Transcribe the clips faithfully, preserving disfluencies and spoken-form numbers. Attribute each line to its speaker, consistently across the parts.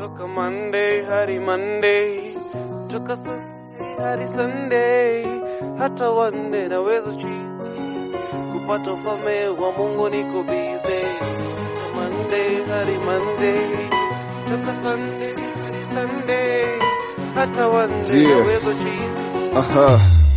Speaker 1: Toka Monday hadi Monday, toka Sunday hadi Sunday, hata wande na wezo chini, kupata ufalme wa Mungu niko busy. Toka Monday hadi Monday, toka Sunday hadi Sunday, hata wande na wezo chini.
Speaker 2: Aha.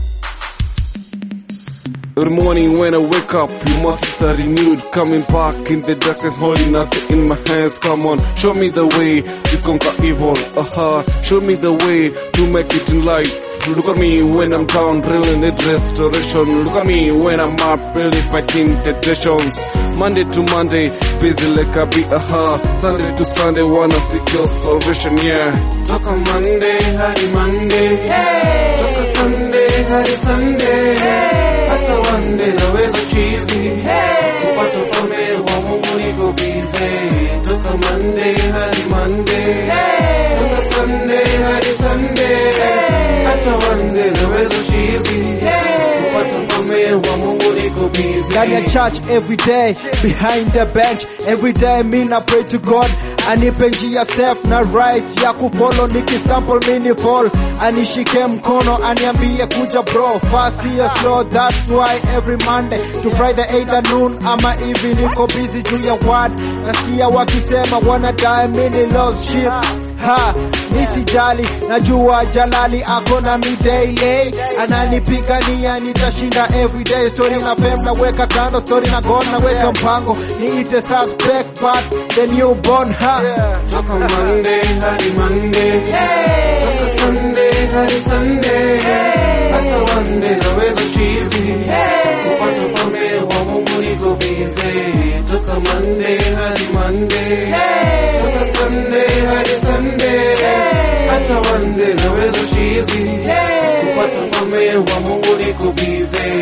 Speaker 2: Every morning when I wake up, you must are renewed. Coming back in the darkness, holding nothing in my hands. Come on, show me the way to conquer evil. Aha, show me the way to make it in life. Look at me when I'm down, really need restoration. Look at me when I'm up, really fighting temptations. Monday to Monday, busy like a bee. Aha, Sunday to Sunday, wanna seek your salvation. Yeah.
Speaker 1: Toka Monday hadi Monday, hey. Toka Sunday hadi Sunday, hey. Hata wande na wezo chizi, hey. Kupata ufalme wa Mungu niko busy. Toka Monday hadi Monday, hey. Toka Sunday hadi Sunday, hey. Hata wande na wezo chizi, hey. Kupata ufalme wa Mungu niko busy.
Speaker 3: Ndani ya church every day, behind the bench every day, mina pray to God anipe njia safe na right ya kufollow, nikistumble mini fall anishike mkono aniambie kuja bro, fast here slow. That's why every Monday to Friday either noon ama evening niko busy juu ya word. Nasikia wakisema wanna die mini lost sheep. Ha, nisijali, najua Jalali ako na mi daily, ananipigania nitashinda everyday. Story na fame na weka kando, story na gone na weka mpango, niite suspect but the newborn. Ha,
Speaker 1: toka Monday hadi Monday, hey. Toka Sunday hadi Sunday, hey. Hata wande na wezo chizi, hey. Kupata ufalme wa Mungu niko busy. Toka Monday hadi Monday, hey. Toka Sunday hadi Sunday, hey. Hata wande na wezo chizi, hey. Kupata ufalme wa Mungu niko busy.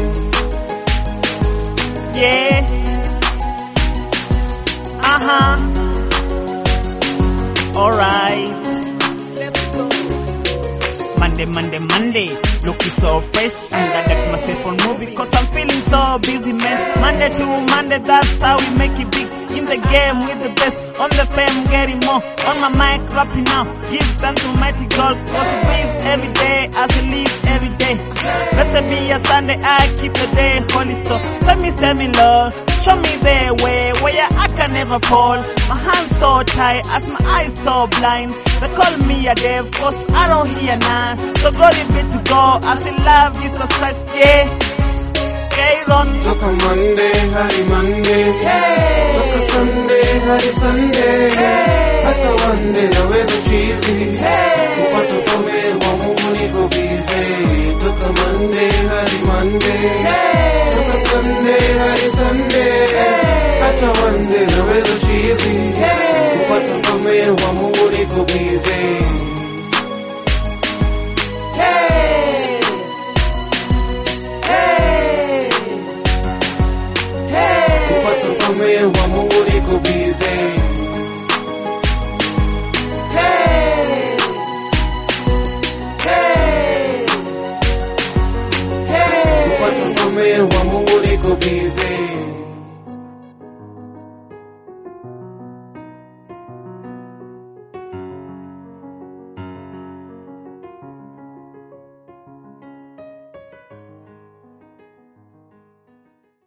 Speaker 4: Yeah. Uh-huh. Alright. Monday, Monday, Monday, looking so fresh. I'm gonna get myself on movie cause I'm feeling so busy, man. Monday to Monday, that's how we make it big. In the game with the best, on the fame getting more. On my mic rapping now, give thanks to mighty God. Cause we live every day as we live every day. Blessed be a Sunday, I keep the day holy. So let me send me love, show me the way where I can never fall. My hands so tight, as my eyes so blind. They call me a dev, cause I don't hear none. So glory be to God, as in love Jesus Christ, yeah. Okay, run.
Speaker 1: Toka Monday hadi Monday, hey. Toka Sunday hadi Sunday, hey. Hata wande na wezo chizi, hey. Kupata ufalme wa Mungu niko busy. Toka Monday hadi Monday, hey. Toka Sunday hadi Sunday, hey. Hata wande na wezo chizi, hey. Kupata ufalme wa Mungu niko busy. Hey. Hey. Hey. Kupata ufalme wa Mungu niko busy. Hey. Hey. Hey. Kupata ufalme wa Mungu niko busy.